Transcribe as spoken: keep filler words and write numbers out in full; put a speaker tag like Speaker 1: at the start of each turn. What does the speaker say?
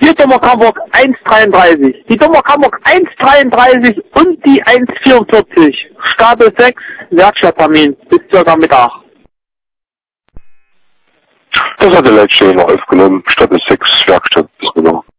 Speaker 1: vier Dommerk Hamburg eins dreiunddreißig. Die Dommerk Hamburg eins dreiunddreißig und die eins vierundvierzig. Stapel sechs, Werkstatttermin bis circa Mittag.
Speaker 2: Das hat der Leitstelle noch aufgenommen. Stapel sechs, Werkstatt bis Mittag.